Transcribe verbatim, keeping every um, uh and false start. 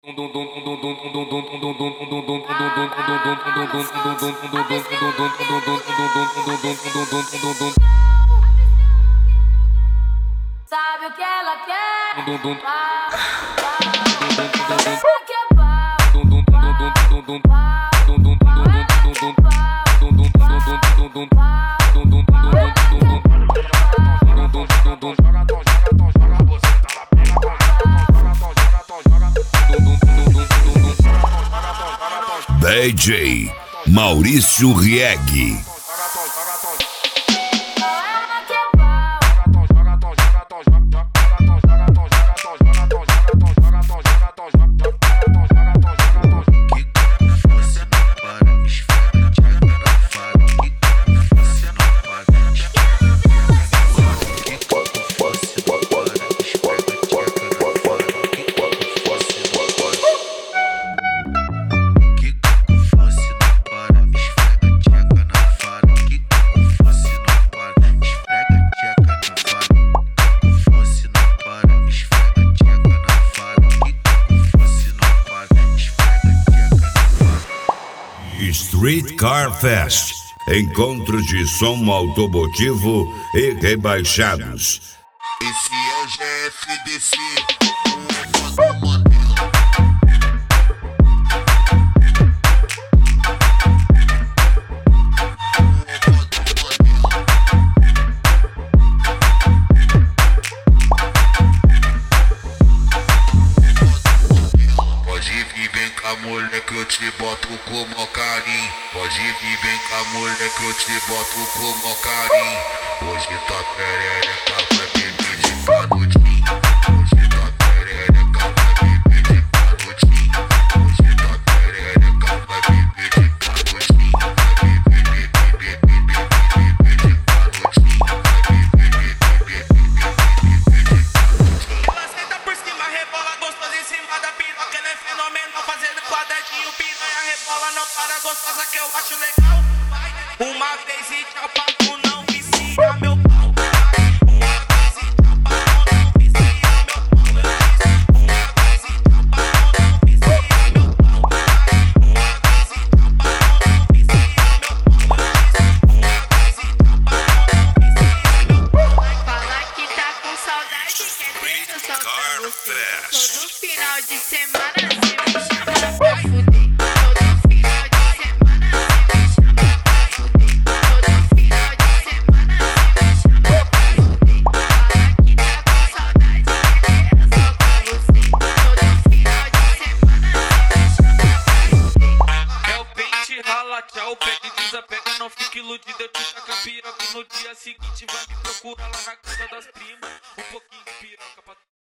Sabe o que ela quer? D J Maurício Rieg. Street Car Fest, encontro de som automotivo e rebaixados. Esse é o G F D C. Pode vir, vem cá, moleque, eu te boto com o maior carinho. Pode vir, vem cá, moleque, eu te boto com o maior carinho. Hoje tua perereca vai beber de canudinho. Hoje tua perereca vai beber de canudinho. Hoje tua perereca vai beber de canudinho. Vai beber, beber, beber, beber de canudinho. Vai beber, beber, beber, beber de canudinho. Ela senta por cima, rebola gostosa em cima da piroca. Ela é fenomenal, fazendo quadradinho. Piranha rebola, não para, gostosa que eu acho legal. Uma vez e tchau, papo, não vicia meu pau. Uma vez e tchau, papo, não vicia meu pau. Uma vez e tchau, papo, não vicia meu pau. Uma vez e tchau, papo, não vicia meu pau. Uma vez e tchau, papo, não vicia meu pau. Fala que tá com saudade, quer ter que eu só pra você. Todo final de semana cê me chama pra fuder. Todo final de semana cê me chama pra fuder. Todo final de semana cê me chama pra fuder. Fala que tá com saudade, quer ter eu só pra você. Todo final de semana cê me chama pra fuder. É o pente, rala, tchau, pega e desapega, não fique iludido, eu te taco a piroca. No dia seguinte vai me procurar lá na casa das primas, um pouquinho de piroca pra